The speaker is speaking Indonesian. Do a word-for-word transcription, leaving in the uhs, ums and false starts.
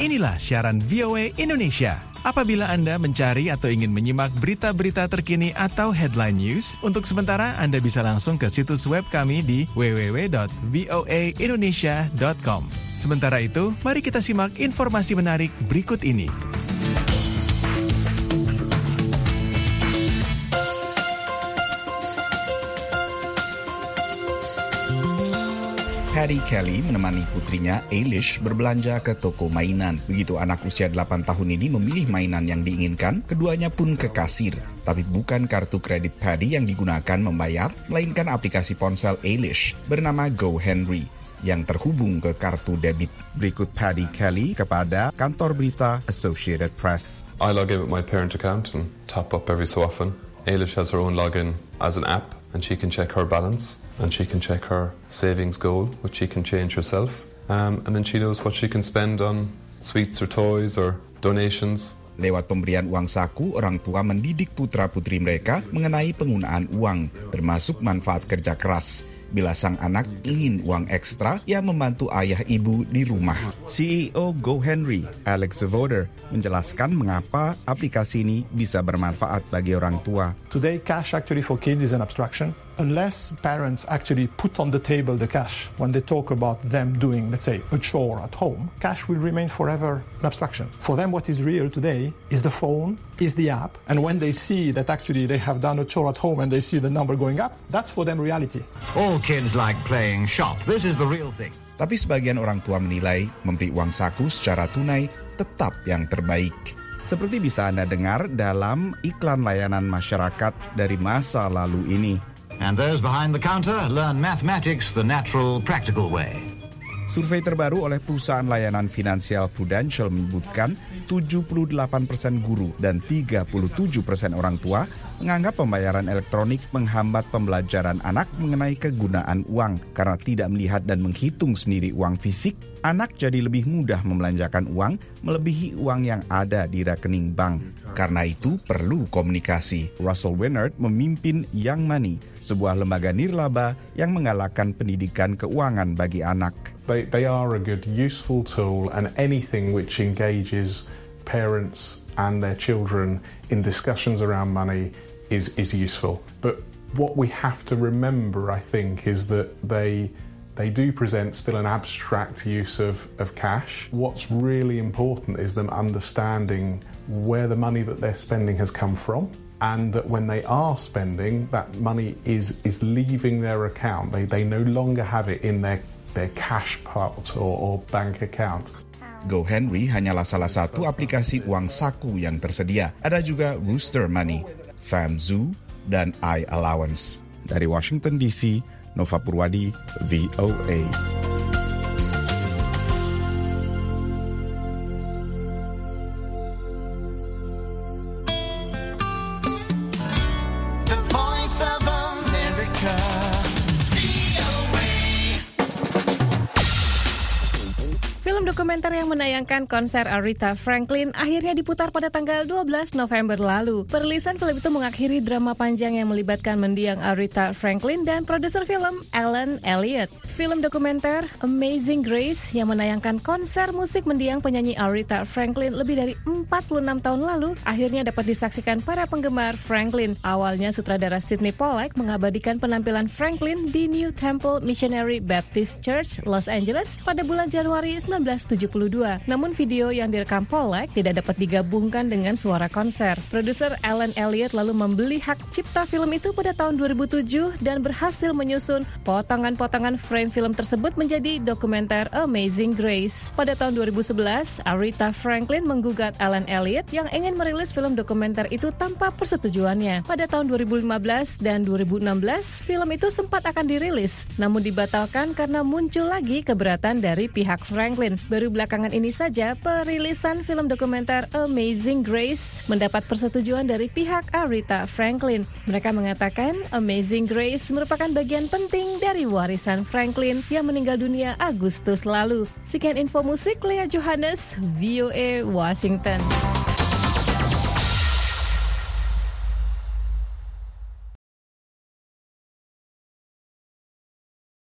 inilah siaran V O A Indonesia. Apabila Anda mencari atau ingin menyimak berita-berita terkini atau headline news, untuk sementara Anda bisa langsung ke situs web kami di w w w dot voa indonesia dot com. Sementara itu, mari kita simak informasi menarik berikut ini. Paddy Kelly menemani putrinya Eilish berbelanja ke toko mainan. Begitu anak usia delapan tahun ini memilih mainan yang diinginkan, keduanya pun ke kasir. Tapi bukan kartu kredit Paddy yang digunakan membayar, melainkan aplikasi ponsel Eilish bernama GoHenry yang terhubung ke kartu debit. Berikut Paddy Kelly kepada kantor berita Associated Press. I log in with my parent account and top up every so often. Eilish has her own login as an app and she can check her balance. And she can check her savings goal, which she can change herself. Um, and then she knows what she can spend on sweets or toys or donations. Lewat pemberian uang saku, orang tua mendidik putra-putri mereka mengenai penggunaan uang, termasuk manfaat kerja keras. Bila sang anak ingin uang ekstra, ia membantu ayah ibu di rumah. C E O GoHenry, Alex Voder, menjelaskan mengapa aplikasi ini bisa bermanfaat bagi orang tua. Today, cash actually for kids is an abstraction. Unless parents actually put on the table the cash when they talk about them doing, let's say, a chore at home, cash will remain forever an abstraction. For them, what is real today is the phone, is the app, and when they see that actually they have done a chore at home and they see the number going up, that's for them reality. All kids like playing shop. This is the real thing. Tapi sebagian orang tua menilai memberi uang saku secara tunai tetap yang terbaik. Seperti bisa Anda dengar dalam iklan layanan masyarakat dari masa lalu ini. And those behind the counter learn mathematics the natural, practical way. Survei terbaru oleh perusahaan layanan finansial Prudential menyebutkan tujuh puluh delapan persen guru dan tiga puluh tujuh persen orang tua menganggap pembayaran elektronik menghambat pembelajaran anak mengenai kegunaan uang. Karena tidak melihat dan menghitung sendiri uang fisik, anak jadi lebih mudah membelanjakan uang melebihi uang yang ada di rekening bank. Karena itu perlu komunikasi. Russell Winnard memimpin Young Money, sebuah lembaga nirlaba yang menggalakkan pendidikan keuangan bagi anak. They, they are a good, useful tool, and anything which engages parents and their children in discussions around money is, is useful. But what we have to remember, I think, is that they they do present still an abstract use of, of cash. What's really important is them understanding where the money that they're spending has come from, and that when they are spending, that money is is leaving their account. They they no longer have it in their their cash pot or, or bank account. GoHenry hanyalah salah satu aplikasi uang saku yang tersedia. Ada juga Rooster Money, FamZoo, dan iAllowance. Dari Washington D C, Nova Purwadi, V O A. Dokumenter yang menayangkan konser Aretha Franklin akhirnya diputar pada tanggal dua belas November lalu. Perilisan film itu mengakhiri drama panjang yang melibatkan mendiang Aretha Franklin dan produser film Alan Elliott. Film dokumenter Amazing Grace yang menayangkan konser musik mendiang penyanyi Aretha Franklin lebih dari empat puluh enam tahun lalu akhirnya dapat disaksikan para penggemar Franklin. Awalnya sutradara Sidney Pollack mengabadikan penampilan Franklin di New Temple Missionary Baptist Church, Los Angeles pada bulan Januari sembilan belas tujuh puluh dua. Namun video yang direkam Pollack tidak dapat digabungkan dengan suara konser. Produser Alan Elliott lalu membeli hak cipta film itu pada tahun dua ribu tujuh dan berhasil menyusun potongan-potongan frame film tersebut menjadi dokumenter Amazing Grace. Pada tahun dua ribu sebelas, Aretha Franklin menggugat Alan Elliott yang ingin merilis film dokumenter itu tanpa persetujuannya. Pada tahun dua ribu lima belas dan dua ribu enam belas, film itu sempat akan dirilis, namun dibatalkan karena muncul lagi keberatan dari pihak Franklin. Baru belakangan ini saja perilisan film dokumenter Amazing Grace mendapat persetujuan dari pihak Aretha Franklin. Mereka mengatakan Amazing Grace merupakan bagian penting dari warisan Franklin yang meninggal dunia Agustus lalu. Sekian info musik, Lea Johannes, V O A Washington.